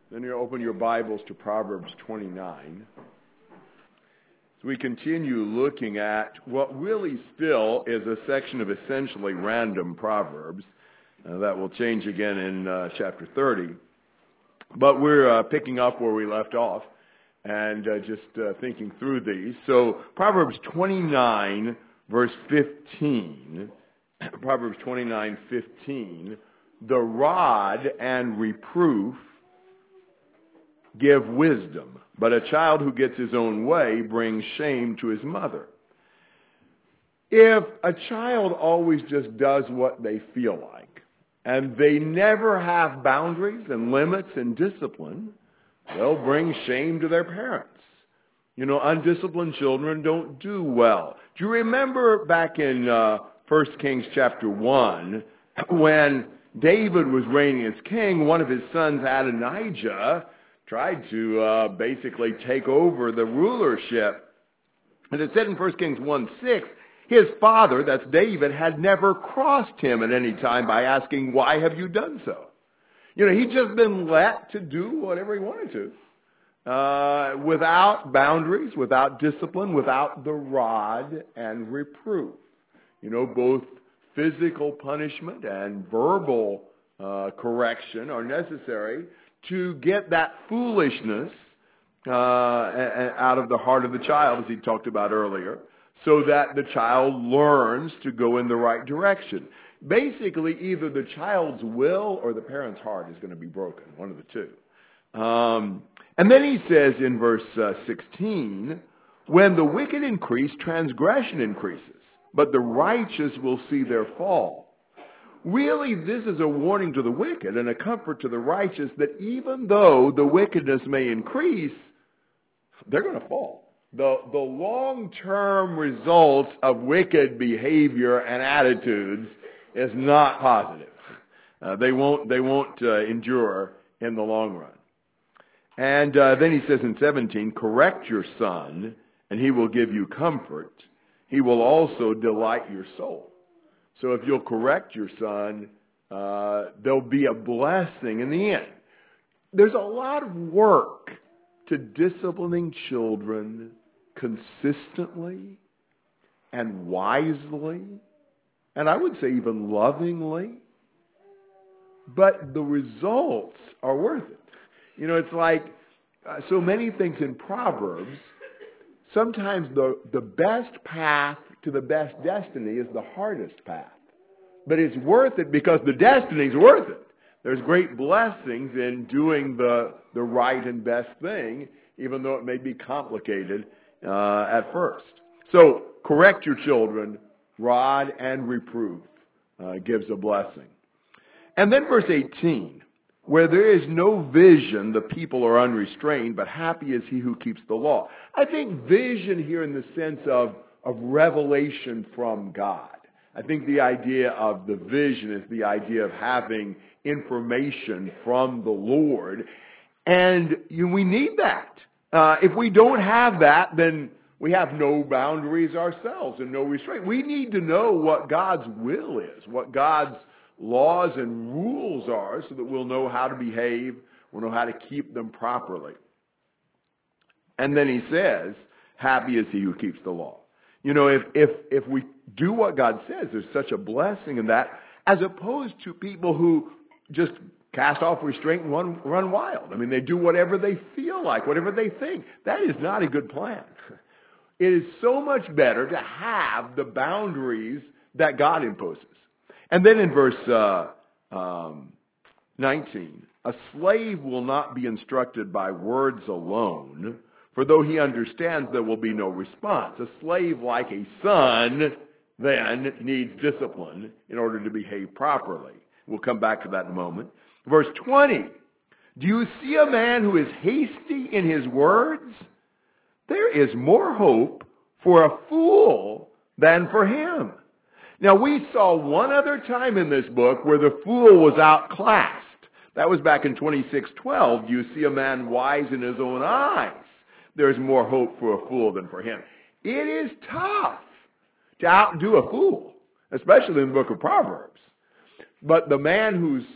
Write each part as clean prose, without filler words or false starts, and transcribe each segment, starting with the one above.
Then you open your Bibles to Proverbs 29. So we continue looking at what really still is a section of essentially random Proverbs. That will change again in chapter 30. But we're picking up where we left off and just thinking through these. So Proverbs 29, verse 15. Proverbs 29:15. The rod and reproof give wisdom, but a child who gets his own way brings shame to his mother. If a child always just does what they feel like, and they never have boundaries and limits and discipline, they'll bring shame to their parents. You know, undisciplined children don't do well. Do you remember back in 1 Kings chapter 1, when David was reigning as king, one of his sons, Adonijah, tried to basically take over the rulership. And it said in 1 Kings 1:6, his father, that's David, had never crossed him at any time by asking, why have you done so? You know, he'd just been let to do whatever he wanted to, without boundaries, without discipline, without the rod and reproof. You know, both physical punishment and verbal correction are necessary to get that foolishness out of the heart of the child, as he talked about earlier, so that the child learns to go in the right direction. Basically, either the child's will or the parent's heart is going to be broken, one of the two. And then he says in verse 16, when the wicked increase, transgression increases, but the righteous will see their fall. Really, this is a warning to the wicked and a comfort to the righteous that even though the wickedness may increase, they're going to fall. The long-term results of wicked behavior and attitudes is not positive. They won't endure in the long run. And then he says in 17, correct your son, and he will give you comfort. He will also delight your soul. So if you'll correct your son, there'll be a blessing in the end. There's a lot of work to disciplining children consistently and wisely, and I would say even lovingly. But the results are worth it. You know, it's like so many things in Proverbs. Sometimes the best path to the best destiny is the hardest path. But it's worth it because the destiny's worth it. There's great blessings in doing the right and best thing, even though it may be complicated at first. So, correct your children, rod and reproof gives a blessing. And then verse 18, where there is no vision, the people are unrestrained, but happy is he who keeps the law. I think vision here in the sense of revelation from God. I think the idea of the vision is the idea of having information from the Lord. And we need that. If we don't have that, then we have no boundaries ourselves and no restraint. We need to know what God's will is, what God's laws and rules are, so that we'll know how to behave, we'll know how to keep them properly. And then he says, happy is he who keeps the law. You know, if we do what God says, there's such a blessing in that, as opposed to people who just cast off restraint and run wild. I mean, they do whatever they feel like, whatever they think. That is not a good plan. It is so much better to have the boundaries that God imposes. And then in verse 19, a slave will not be instructed by words alone, for though he understands, there will be no response. A slave, like a son, then needs discipline in order to behave properly. We'll come back to that in a moment. Verse 20, do you see a man who is hasty in his words? There is more hope for a fool than for him. Now, we saw one other time in this book where the fool was outclassed. That was back in 26:12. You see a man wise in his own eyes. There's more hope for a fool than for him. It is tough to outdo a fool, especially in the book of Proverbs. But the man who's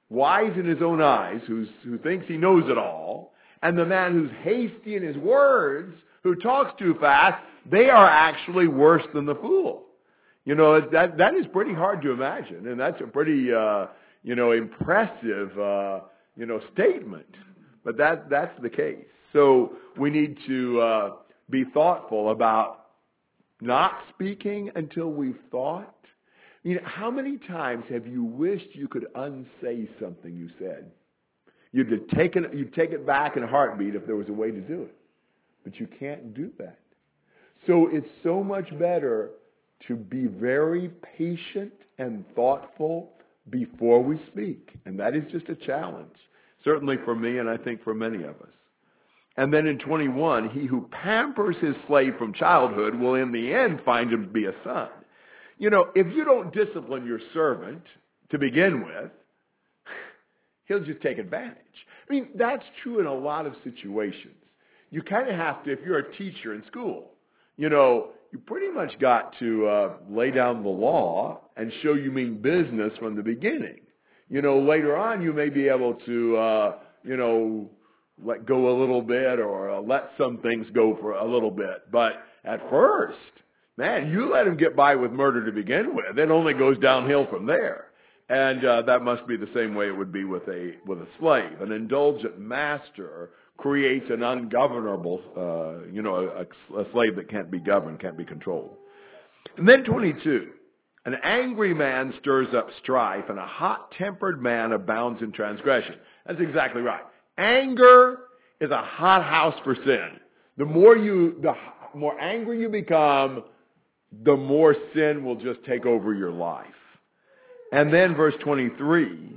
wise in his own eyes, who thinks he knows it all, and the man who's hasty in his words, who talks too fast, they are actually worse than the fool. You know, that is pretty hard to imagine, and that's a pretty, impressive, statement. But that's the case. So we need to be thoughtful about not speaking until we've thought. You know, how many times have you wished you could unsay something you said? You'd take it back in a heartbeat if there was a way to do it. But you can't do that. So it's so much better to be very patient and thoughtful before we speak. And that is just a challenge, certainly for me and I think for many of us. And then in 21, he who pampers his slave from childhood will in the end find him to be a son. You know, if you don't discipline your servant to begin with, he'll just take advantage. I mean, that's true in a lot of situations. You kind of have to, if you're a teacher in school, you know, you pretty much got to lay down the law and show you mean business from the beginning. You know, later on you may be able to, let go a little bit or let some things go for a little bit. But at first, man, you let him get by with murder to begin with. It only goes downhill from there. And that must be the same way it would be with a slave. An indulgent master creates an ungovernable, a slave that can't be governed, can't be controlled. And then 22, an angry man stirs up strife, and a hot-tempered man abounds in transgression. That's exactly right. Anger is a hothouse for sin. The more angry you become, the more sin will just take over your life. And then verse 23,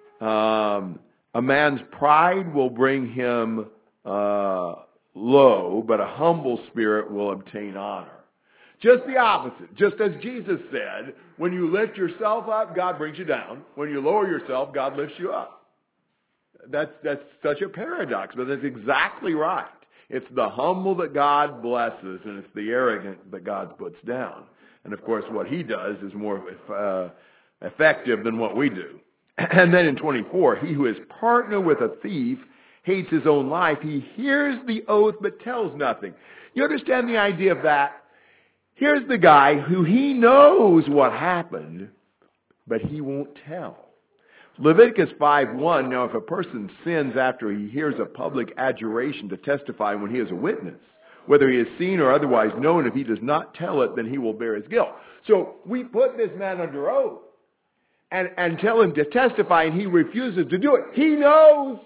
a man's pride will bring him low, but a humble spirit will obtain honor. Just the opposite. Just as Jesus said, when you lift yourself up, God brings you down. When you lower yourself, God lifts you up. That's such a paradox, but that's exactly right. It's the humble that God blesses, and it's the arrogant that God puts down. And of course, what he does is more effective than what we do. And then in 24, he who is partner with a thief hates his own life. He hears the oath but tells nothing. You understand the idea of that? Here's the guy who he knows what happened, but he won't tell. Leviticus 5:1, now if a person sins after he hears a public adjuration to testify when he is a witness, whether he is seen or otherwise known, if he does not tell it, then he will bear his guilt. So we put this man under oath and tell him to testify, and he refuses to do it. He knows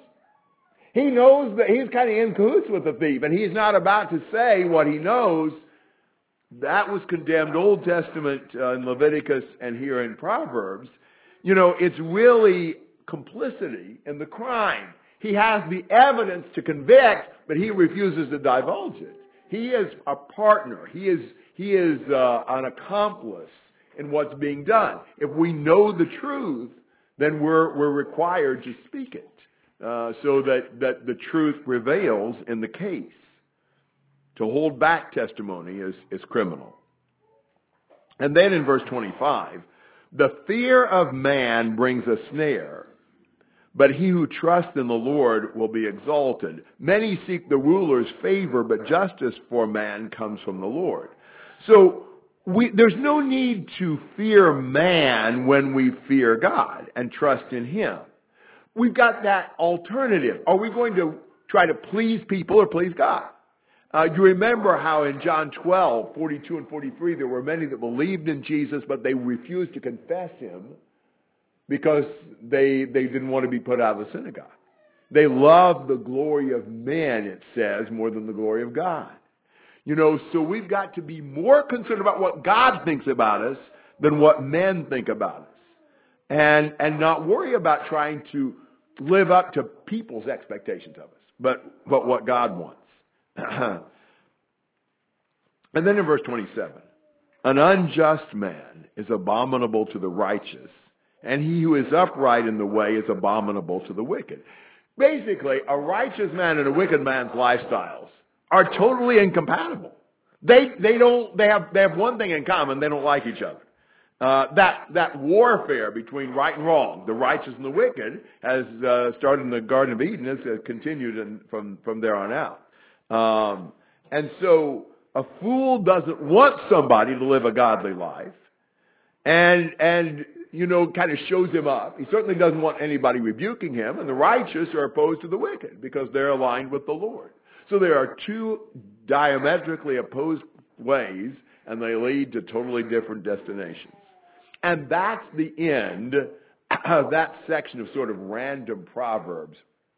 that he's kind of in cahoots with the thief, and he's not about to say what he knows. That was condemned Old Testament in Leviticus and here in Proverbs. You know, it's really complicity in the crime. He has the evidence to convict, but he refuses to divulge it. He is a partner. He is an accomplice in what's being done. If we know the truth, then we're required to speak it so that the truth prevails in the case. To hold back testimony is criminal. And then in verse 25, the fear of man brings a snare, but he who trusts in the Lord will be exalted. Many seek the ruler's favor, but justice for man comes from the Lord. So there's no need to fear man when we fear God and trust in him. We've got that alternative. Are we going to try to please people or please God? You remember how in John 12, 42 and 43, there were many that believed in Jesus, but they refused to confess him because they didn't want to be put out of the synagogue. They loved the glory of men, it says, more than the glory of God. You know, so we've got to be more concerned about what God thinks about us than what men think about us. And not worry about trying to live up to people's expectations of us, but what God wants. And then in verse 27, an unjust man is abominable to the righteous, and he who is upright in the way is abominable to the wicked. Basically, a righteous man and a wicked man's lifestyles are totally incompatible. They have one thing in common: they don't like each other. that warfare between right and wrong, the righteous and the wicked, has started in the Garden of Eden, has continued from there on out. And so a fool doesn't want somebody to live a godly life, and kind of shows him up. He certainly doesn't want anybody rebuking him, and the righteous are opposed to the wicked because they're aligned with the Lord. So there are two diametrically opposed ways, and they lead to totally different destinations. And that's the end of that section of sort of random Proverbs.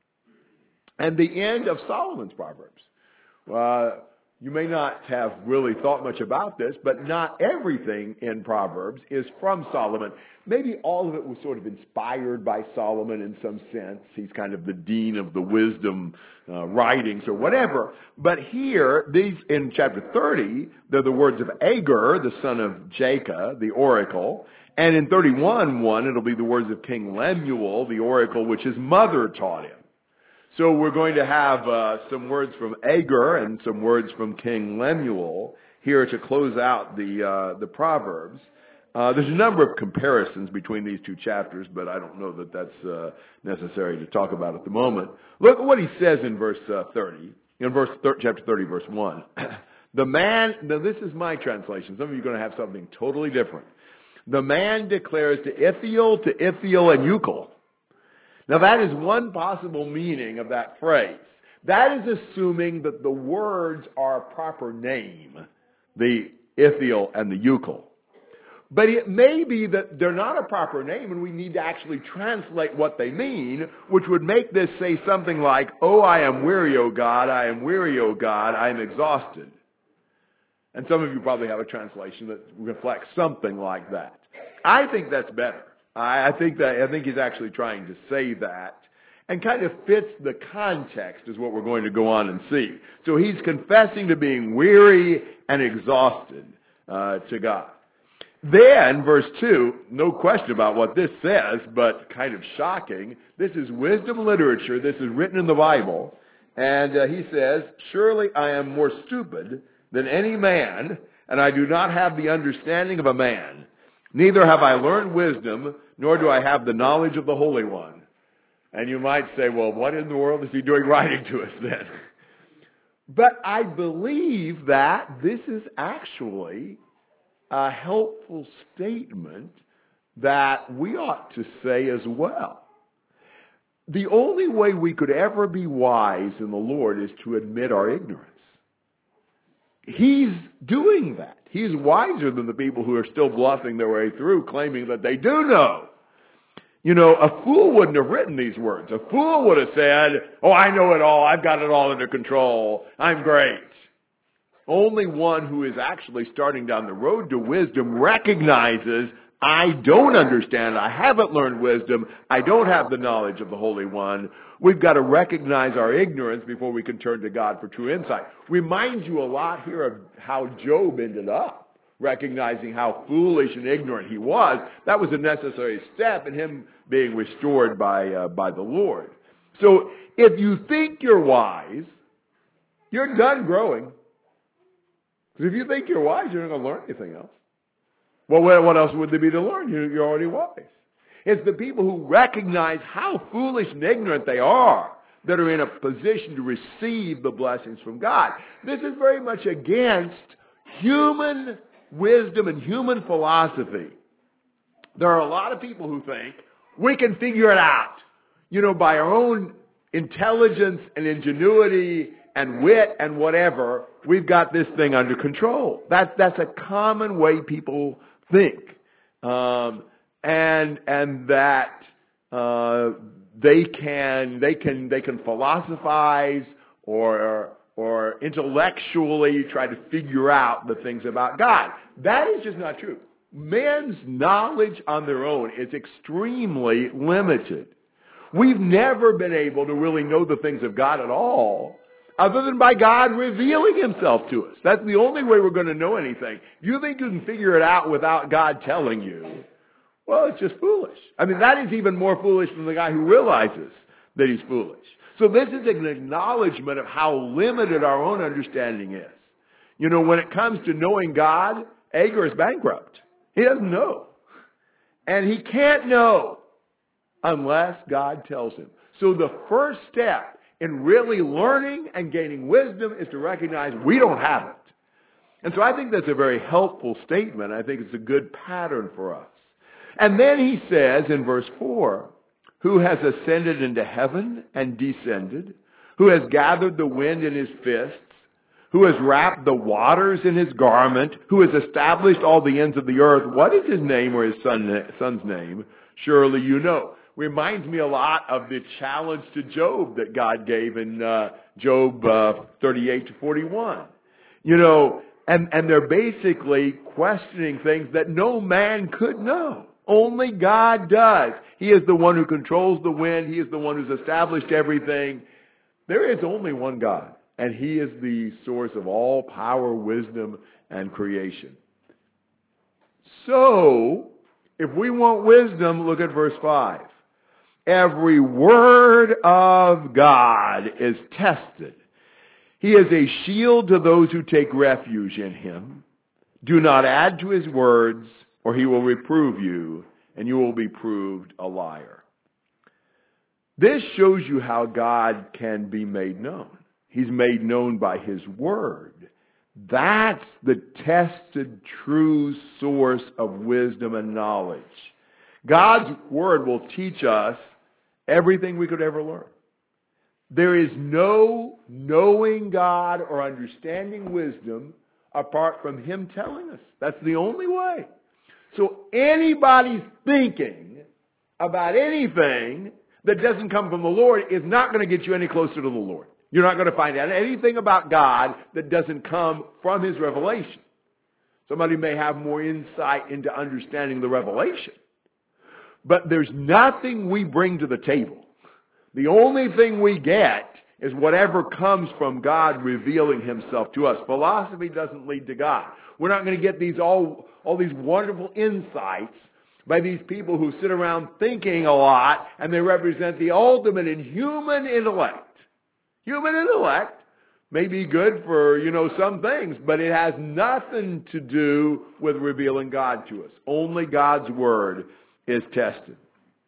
And the end of Solomon's Proverbs. You may not have really thought much about this, but not everything in Proverbs is from Solomon. Maybe all of it was sort of inspired by Solomon in some sense. He's kind of the dean of the wisdom writings or whatever. But here, these in chapter 30, they're the words of Agur, the son of Jacob, the oracle. And in 31:1, it'll be the words of King Lemuel, the oracle, which his mother taught him. So we're going to have some words from Agur and some words from King Lemuel here to close out the Proverbs. There's a number of comparisons between these two chapters, but I don't know that that's necessary to talk about at the moment. Look at what he says in verse 30, chapter 30, verse 1. Now this is my translation. Some of you are going to have something totally different. The man declares to Ithiel, and Ucal. Now that is one possible meaning of that phrase. That is assuming that the words are a proper name, the Ithiel and the Ucal. But it may be that they're not a proper name and we need to actually translate what they mean, which would make this say something like, "Oh, I am weary, O God, I am weary, O God, I am exhausted." And some of you probably have a translation that reflects something like that. I think that's better. I think he's actually trying to say that, and kind of fits the context is what we're going to go on and see. So he's confessing to being weary and exhausted to God. Then, verse 2, no question about what this says, but kind of shocking. This is wisdom literature. This is written in the Bible. And he says, "Surely I am more stupid than any man, and I do not have the understanding of a man. Neither have I learned wisdom, nor do I have the knowledge of the Holy One." And you might say, well, what in the world is he doing writing to us then? But I believe that this is actually a helpful statement that we ought to say as well. The only way we could ever be wise in the Lord is to admit our ignorance. He's doing that. He's wiser than the people who are still bluffing their way through, claiming that they do know. A fool wouldn't have written these words. A fool would have said, "Oh, I know it all. I've got it all under control. I'm great." Only one who is actually starting down the road to wisdom recognizes, I don't understand. I haven't learned wisdom. I don't have the knowledge of the Holy One. We've got to recognize our ignorance before we can turn to God for true insight. Reminds you a lot here of how Job ended up, recognizing how foolish and ignorant he was. That was a necessary step in him being restored by the Lord. So if you think you're wise, you're done growing. Because if you think you're wise, you're not going to learn anything else. Well, what else would there be to learn? You're already wise. It's the people who recognize how foolish and ignorant they are that are in a position to receive the blessings from God. This is very much against human wisdom and human philosophy. There are a lot of people who think we can figure it out, by our own intelligence and ingenuity and wit and whatever. We've got this thing under control. That's a common way people think, and that they can philosophize or intellectually try to figure out the things about God. That is just not true. Men's knowledge on their own is extremely limited. We've never been able to really know the things of God at all, other than by God revealing himself to us. That's the only way we're going to know anything. If you think you can figure it out without God telling you, well, it's just foolish. That is even more foolish than the guy who realizes that he's foolish. So this is an acknowledgement of how limited our own understanding is. When it comes to knowing God, Agur is bankrupt. He doesn't know. And he can't know unless God tells him. So the first step in really learning and gaining wisdom is to recognize we don't have it. And so I think that's a very helpful statement. I think it's a good pattern for us. And then he says in verse 4, who has ascended into heaven and descended, who has gathered the wind in his fists, who has wrapped the waters in his garment, who has established all the ends of the earth. What is his name or his son's name? Surely you know. Reminds me a lot of the challenge to Job that God gave in Job 38 to 41. You know, and they're basically questioning things that no man could know. Only God does. He is the one who controls the wind. He is the one who's established everything. There is only one God, and he is the source of all power, wisdom, and creation. So, if we want wisdom, look at verse 5. Every word of God is tested. He is a shield to those who take refuge in him. Do not add to his words, or he will reprove you, and you will be proved a liar. This shows you how God can be made known. He's made known by his word. That's the tested, true source of wisdom and knowledge. God's word will teach us everything we could ever learn. There is no knowing God or understanding wisdom apart from him telling us. That's the only way. So anybody's thinking about anything that doesn't come from the Lord is not going to get you any closer to the Lord. You're not going to find out anything about God that doesn't come from his revelation. Somebody may have more insight into understanding the revelation. But there's nothing we bring to the table. The only thing we get is whatever comes from God revealing himself to us. Philosophy doesn't lead to God. We're not going to get these all these wonderful insights by these people who sit around thinking a lot, and they represent the ultimate in human intellect. Human intellect may be good for, some things, but it has nothing to do with revealing God to us. Only God's word is tested.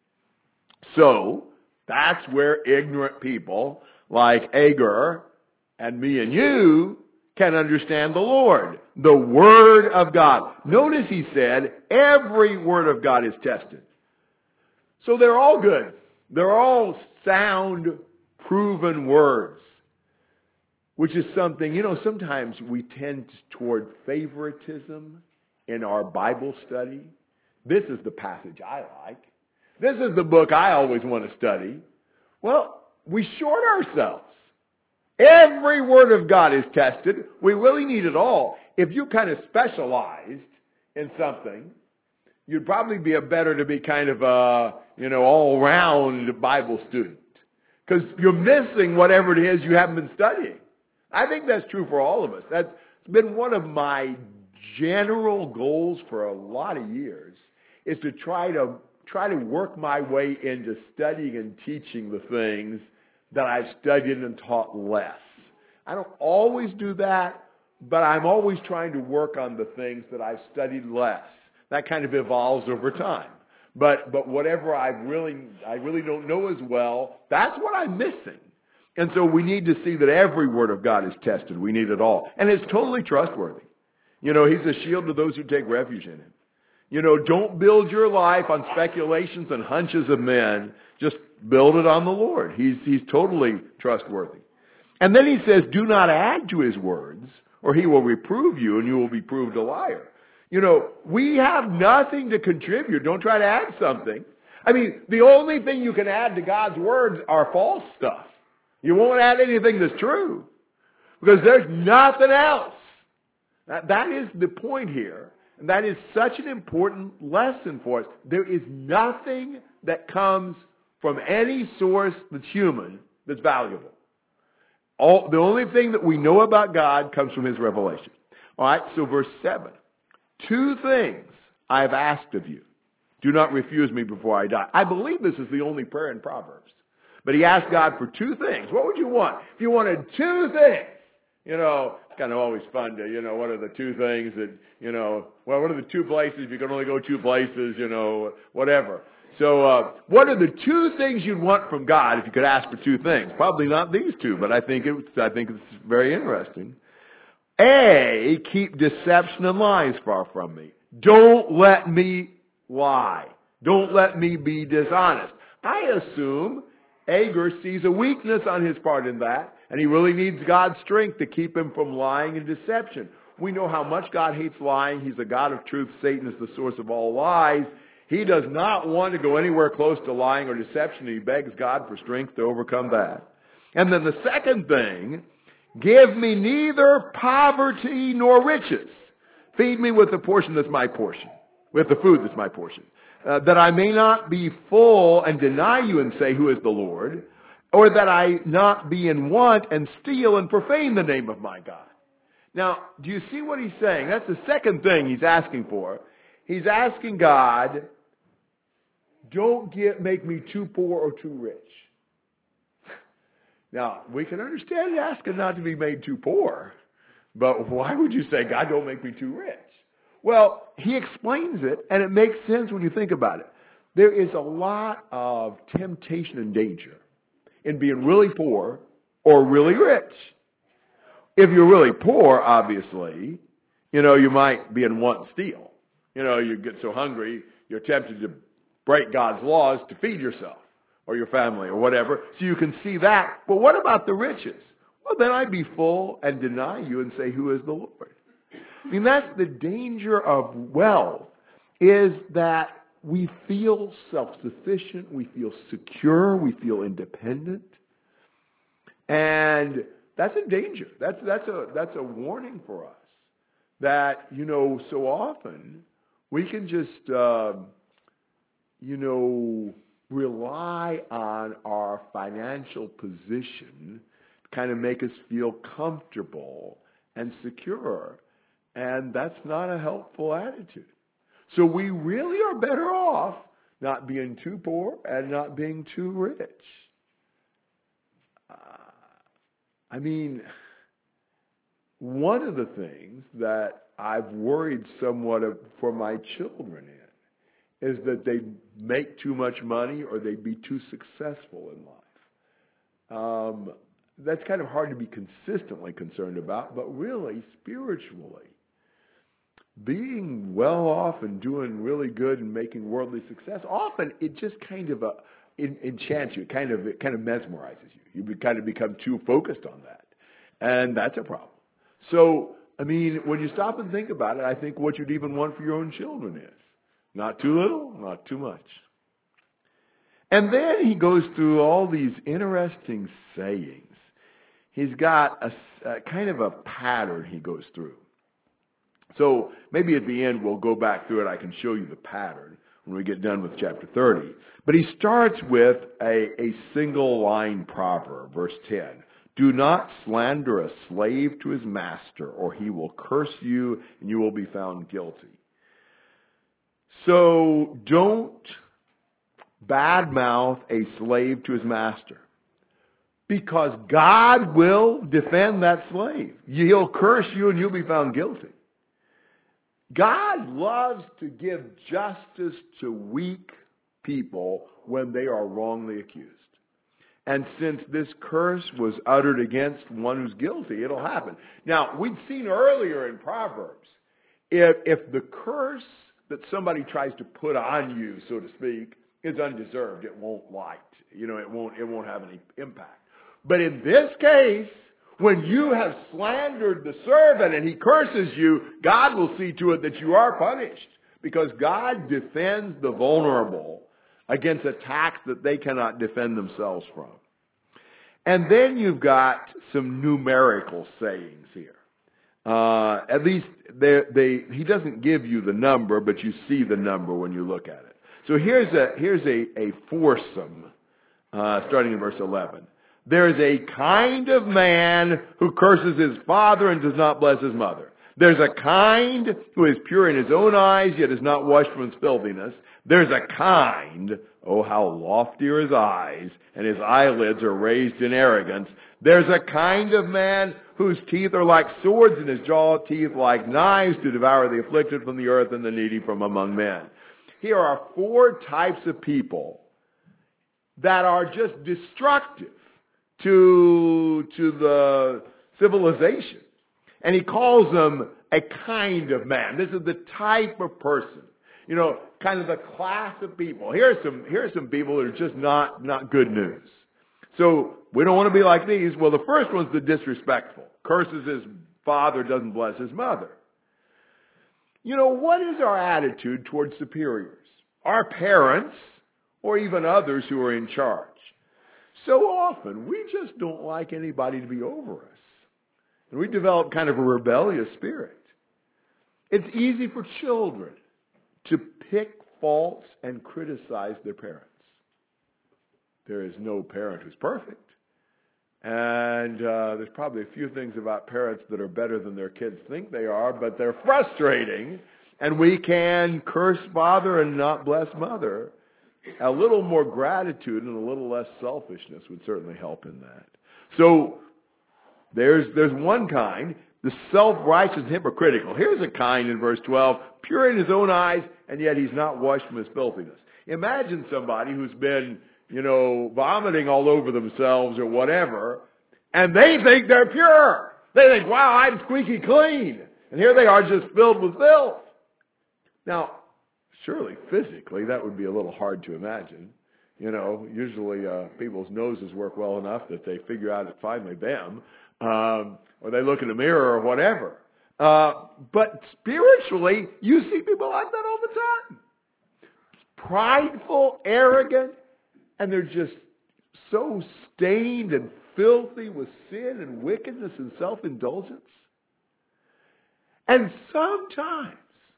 So, that's where ignorant people like Agur and me and you can understand the Lord. The Word of God. Notice he said, every Word of God is tested. So they're all good. They're all sound, proven words. Which is something, sometimes we tend toward favoritism in our Bible study. This is the passage I like. This is the book I always want to study. Well, we short ourselves. Every word of God is tested. We really need it all. If you kind of specialized in something, you'd probably be better to be kind of a, all-round Bible student. Because you're missing whatever it is you haven't been studying. I think that's true for all of us. That's been one of my general goals for a lot of years, is to try to work my way into studying and teaching the things that I've studied and taught less. I don't always do that, but I'm always trying to work on the things that I've studied less. That kind of evolves over time. But whatever I really don't know as well, that's what I'm missing. And so we need to see that every word of God is tested. We need it all. And it's totally trustworthy. He's a shield to those who take refuge in him. Don't build your life on speculations and hunches of men. Just build it on the Lord. He's totally trustworthy. And then he says, do not add to his words, or he will reprove you, and you will be proved a liar. We have nothing to contribute. Don't try to add something. I mean, the only thing you can add to God's words are false stuff. You won't add anything that's true, because there's nothing else. That is the point here. And that is such an important lesson for us. There is nothing that comes from any source that's human that's valuable. The only thing that we know about God comes from his revelation. All right, so verse 7. 2 things I have asked of you. Do not refuse me before I die. I believe this is the only prayer in Proverbs. But he asked God for 2 things. What would you want? If you wanted 2 things, kind of always fun to, what are the two things that, what are the two places, if you can only go two places, whatever. So what are the two things you'd want from God if you could ask for two things? Probably not these two, but I think it's very interesting. A, keep deception and lies far from me. Don't let me lie. Don't let me be dishonest. I assume Agur sees a weakness on his part in that, and he really needs God's strength to keep him from lying and deception. We know how much God hates lying. He's the God of truth. Satan is the source of all lies. He does not want to go anywhere close to lying or deception. He begs God for strength to overcome that. And then the second thing, give me neither poverty nor riches. Feed me with the portion that's my portion, with the food that's my portion, that I may not be full and deny you and say, who is the Lord, or that I not be in want and steal and profane the name of my God. Now, do you see what he's saying? That's the second thing he's asking for. He's asking God, don't make me too poor or too rich. Now, we can understand asking not to be made too poor, but why would you say, God, don't make me too rich? Well, he explains it, and it makes sense when you think about it. There is a lot of temptation and danger in being really poor or really rich. If you're really poor, obviously, you might be in want and steal. You get so hungry, you're tempted to break God's laws to feed yourself or your family or whatever. So you can see that. But what about the riches? Well, then I'd be full and deny you and say, who is the Lord? I mean, that's the danger of wealth, is that we feel self-sufficient, we feel secure, we feel independent. And that's a danger. That's a warning for us. That, so often we can just, rely on our financial position to kind of make us feel comfortable and secure. And that's not a helpful attitude. So we really are better off not being too poor and not being too rich. One of the things that I've worried somewhat for my children is that they make too much money or they be too successful in life. That's kind of hard to be consistently concerned about, but really, spiritually, being well off and doing really good and making worldly success, often it just kind of enchants you. It kind of mesmerizes you. You kind of become too focused on that. And that's a problem. So, when you stop and think about it, I think what you'd even want for your own children is not too little, not too much. And then he goes through all these interesting sayings. He's got a kind of a pattern he goes through. So maybe at the end we'll go back through it. I can show you the pattern when we get done with chapter 30. But he starts with a single line proverb, verse 10. Do not slander a slave to his master, or he will curse you and you will be found guilty. So don't badmouth a slave to his master, because God will defend that slave. He'll curse you and you'll be found guilty. God loves to give justice to weak people when they are wrongly accused. And since this curse was uttered against one who's guilty, it'll happen. Now, we'd seen earlier in Proverbs, if the curse that somebody tries to put on you, so to speak, is undeserved, it won't light. It won't have any impact. But in this case, when you have slandered the servant and he curses you, God will see to it that you are punished, because God defends the vulnerable against attacks that they cannot defend themselves from. And then you've got some numerical sayings here. At least he doesn't give you the number, but you see the number when you look at it. So here's a foursome, starting in verse 11. There is a kind of man who curses his father and does not bless his mother. There's a kind who is pure in his own eyes, yet is not washed from his filthiness. There's a kind, Oh, how lofty are his eyes, and his eyelids are raised in arrogance. There's a kind of man whose teeth are like swords, and his jaw teeth like knives, to devour the afflicted from the earth and the needy from among men. Here are 4 types of people that are just destructive to the civilization. And he calls them a kind of man. This is the type of person. You know, kind of the class of people. Here are some people that are just not good news. So we don't want to be like these. Well, the first one's the disrespectful. Curses his father, doesn't bless his mother. You know, what is our attitude towards superiors? Our parents, or even others who are in charge. So often, we just don't like anybody to be over us. And we develop kind of a rebellious spirit. It's easy for children to pick faults and criticize their parents. There is no parent who's perfect. And there's probably a few things about parents that are better than their kids think they are, but they're frustrating. And we can curse father and not bless mother. A little more gratitude and a little less selfishness would certainly help in that. So there's one kind, the self-righteous and hypocritical. Here's a kind in verse 12, pure in his own eyes, and yet he's not washed from his filthiness. Imagine somebody who's been, vomiting all over themselves or whatever, and they think they're pure. They think, wow, I'm squeaky clean. And here they are just filled with filth. Now, surely physically that would be a little hard to imagine. Usually people's noses work well enough that they figure out it's finally them, or they look in the mirror or whatever. But spiritually, you see people like that all the time. Prideful, arrogant, and they're just so stained and filthy with sin and wickedness and self-indulgence. And sometimes,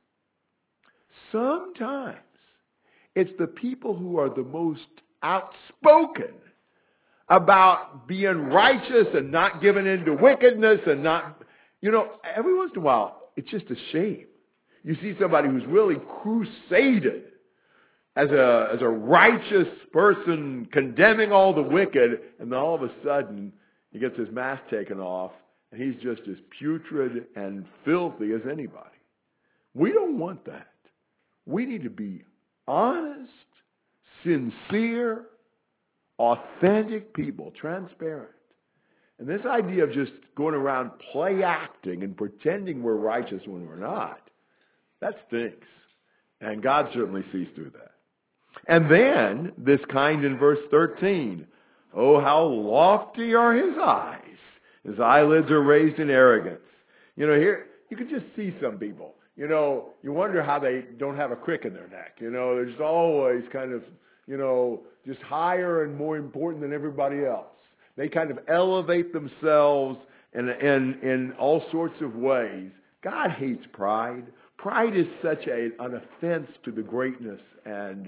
it's the people who are the most outspoken about being righteous and not giving in to wickedness and not, every once in a while, it's just a shame. You see somebody who's really crusaded as a righteous person condemning all the wicked, and then all of a sudden he gets his mask taken off and he's just as putrid and filthy as anybody. We don't want that. We need to be honest, sincere, authentic people, transparent. And this idea of just going around play acting and pretending we're righteous when we're not, that stinks. And God certainly sees through that. And then, this kind in verse 13. Oh, how lofty are his eyes. His eyelids are raised in arrogance. Here, you can just see some people. You wonder how they don't have a crick in their neck. They're just always kind of, just higher and more important than everybody else. They kind of elevate themselves in all sorts of ways. God hates pride. Pride is such an offense to the greatness and,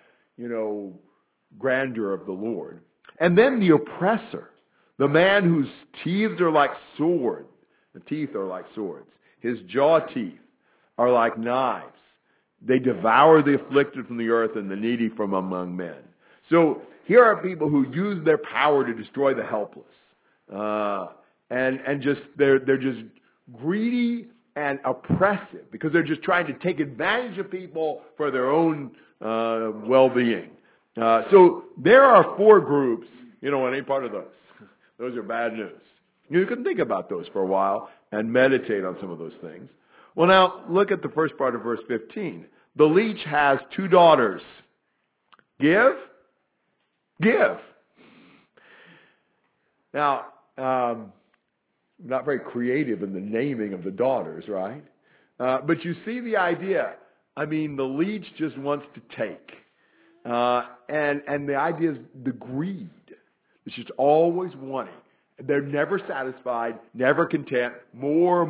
grandeur of the Lord. And then the oppressor, the man whose teeth are like swords. The teeth are like swords. His jaw teeth are like knives. They devour the afflicted from the earth and the needy from among men. So here are people who use their power to destroy the helpless. And just they're just greedy and oppressive because they're just trying to take advantage of people for their own well-being. So there are 4 groups, in any part of those. Those are bad news. You can think about those for a while and meditate on some of those things. Well, now, look at the first part of verse 15. The leech has 2 daughters. Give. Now, not very creative in the naming of the daughters, right? But you see the idea. The leech just wants to take. And the idea is the greed. It's just always wanting. They're never satisfied, never content. More.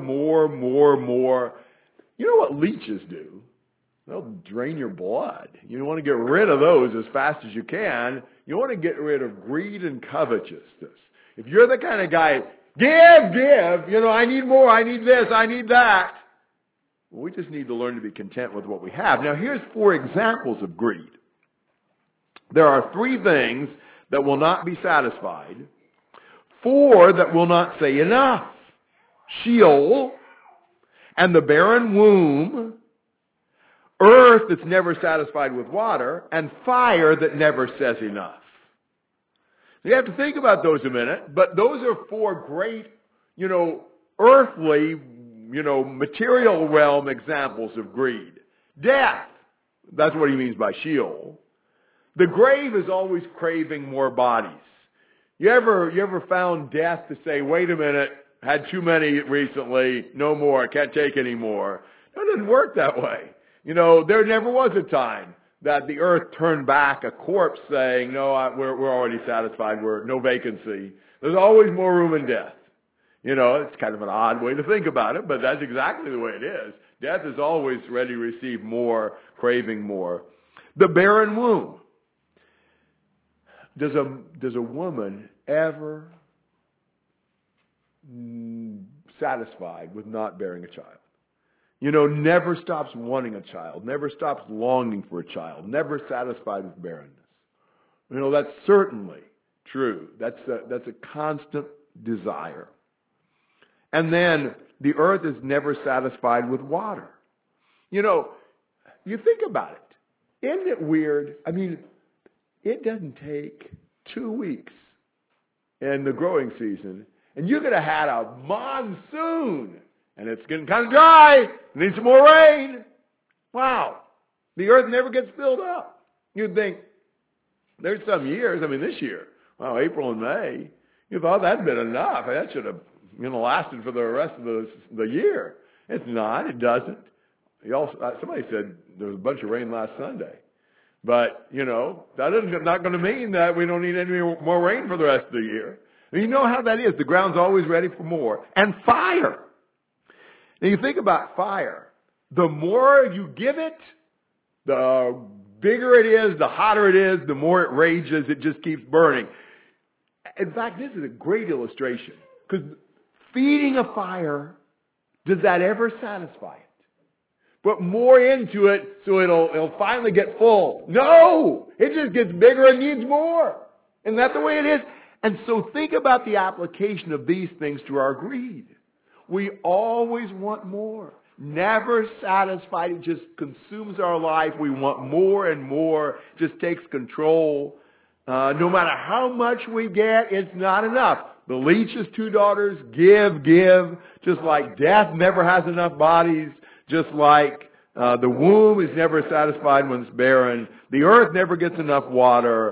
You know what leeches do? They'll drain your blood. You want to get rid of those as fast as you can. You want to get rid of greed and covetousness. If you're the kind of guy, give, I need more, I need this, I need that. Well, we just need to learn to be content with what we have. Now, here's 4 examples of greed. There are 3 things that will not be satisfied, 4 that will not say enough. Sheol, and the barren womb, earth that's never satisfied with water, and fire that never says enough. You have to think about those a minute, but those are 4 great, earthly, material realm examples of greed. Death, that's what he means by Sheol. The grave is always craving more bodies. You ever found death to say, wait a minute, had too many recently, no more, can't take any more? It doesn't work that way. There never was a time that the earth turned back a corpse saying, no, we're already satisfied, we're no vacancy. There's always more room in death. It's kind of an odd way to think about it, but that's exactly the way it is. Death is always ready to receive more, craving more. The barren womb. Does a woman ever satisfied with not bearing a child? Never stops wanting a child, never stops longing for a child, never satisfied with barrenness. That's certainly true. That's a constant desire. And then the earth is never satisfied with water. You think about it. Isn't it weird? It doesn't take 2 weeks in the growing season, and you could have had a monsoon, and it's getting kind of dry, needs some more rain. Wow. The earth never gets filled up. You'd think, there's some years, this year, April and May, you thought that'd been enough. That should have lasted for the rest of the year. It's not. It doesn't. Somebody said there was a bunch of rain last Sunday. But, that is not going to mean that we don't need any more rain for the rest of the year. And you know how that is. The ground's always ready for more. And fire. Now you think about fire. The more you give it, the bigger it is, the hotter it is, the more it rages, it just keeps burning. In fact, this is a great illustration. Because feeding a fire, does that ever satisfy it? Put more into it so it'll finally get full. No! It just gets bigger and needs more. Isn't that the way it is? And so think about the application of these things to our greed. We always want more. Never satisfied. It just consumes our life. We want more and more. Just takes control. No matter how much we get, it's not enough. The leech's 2 daughters, give. Just like death never has enough bodies. Just like the womb is never satisfied when it's barren. The earth never gets enough water.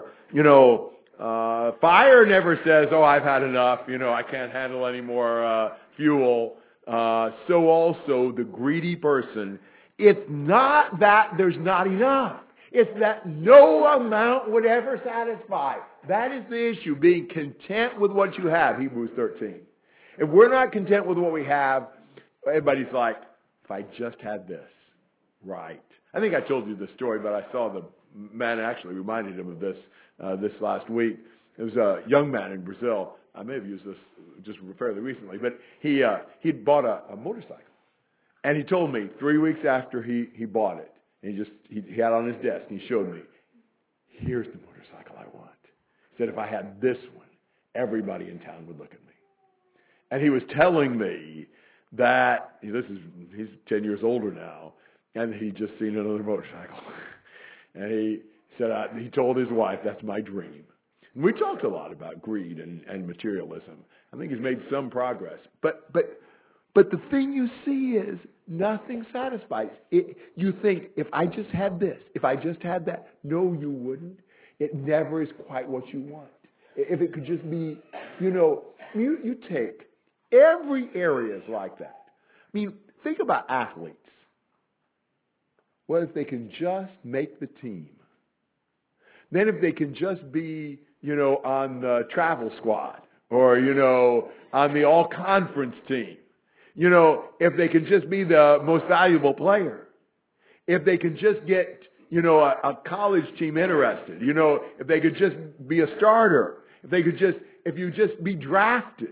Fire never says, oh, I've had enough. I can't handle any more fuel. So also the greedy person. It's not that there's not enough. It's that no amount would ever satisfy. That is the issue, being content with what you have, Hebrews 13. If we're not content with what we have, everybody's like, if I just had this, right. I think I told you this story, but I saw the man actually reminded him of this last week. It was a young man in Brazil. I may have used this just fairly recently, but he'd bought a motorcycle. And he told me 3 weeks after he bought it, and he had it on his desk, and he showed me, here's the motorcycle I want. He said, if I had this one, everybody in town would look at me. And he was telling me that he's 10 years older now, and he'd just seen another motorcycle. And he said, he told his wife, that's my dream. And we talked a lot about greed and materialism. I think he's made some progress. But the thing you see is nothing satisfies. You think, if I just had this, if I just had that. No, you wouldn't. It never is quite what you want. If it could just be, you take every area is like that. Think about athletes. What if they can just make the team? Then if they can just be, on the travel squad or, on the all-conference team. If they can just be the most valuable player. If they can just get, a college team interested. If they could just be a starter. If you just be drafted.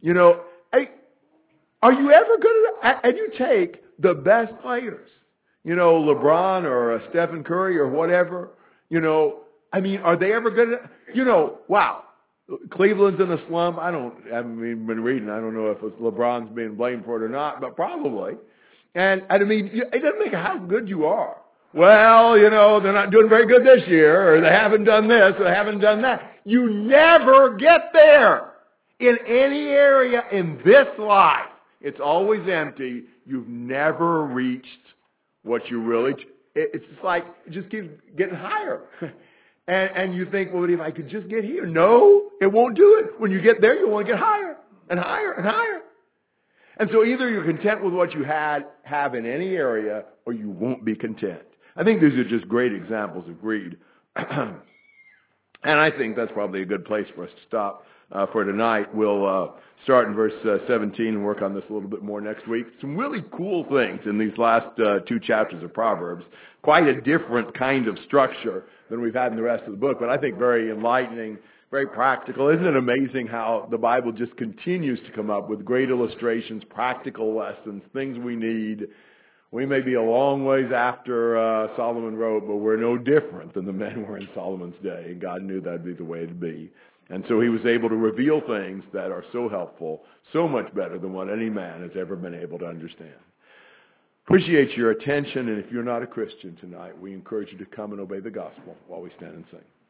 Are you ever going to, and you take the best players, LeBron or Stephen Curry or whatever, I mean, are they ever going to, wow. Cleveland's in a slump. I haven't even been reading. I don't know if it's LeBron's being blamed for it or not, but probably. And I mean, it doesn't matter how good you are. Well, they're not doing very good this year, or they haven't done this, or they haven't done that. You never get there in any area in this life. It's always empty. You've never reached what you really, it's just like, it just keeps getting higher. And you think, well, if I could just get here. No, it won't do it. When you get there, you want to get higher and higher and higher. And so either you're content with what you have in any area, or you won't be content. I think these are just great examples of greed. And I think that's probably a good place for us to stop for tonight. We'll start in verse 17 and work on this a little bit more next week. Some really cool things in these last two chapters of Proverbs. Quite a different kind of structure than we've had in the rest of the book, but I think very enlightening, very practical. Isn't it amazing how the Bible just continues to come up with great illustrations, practical lessons, things we need. We may be a long ways after Solomon wrote, but we're no different than the men who were in Solomon's day, and God knew that'd be the way it'd be. And so he was able to reveal things that are so helpful, so much better than what any man has ever been able to understand. Appreciate your attention, and if you're not a Christian tonight, we encourage you to come and obey the gospel while we stand and sing.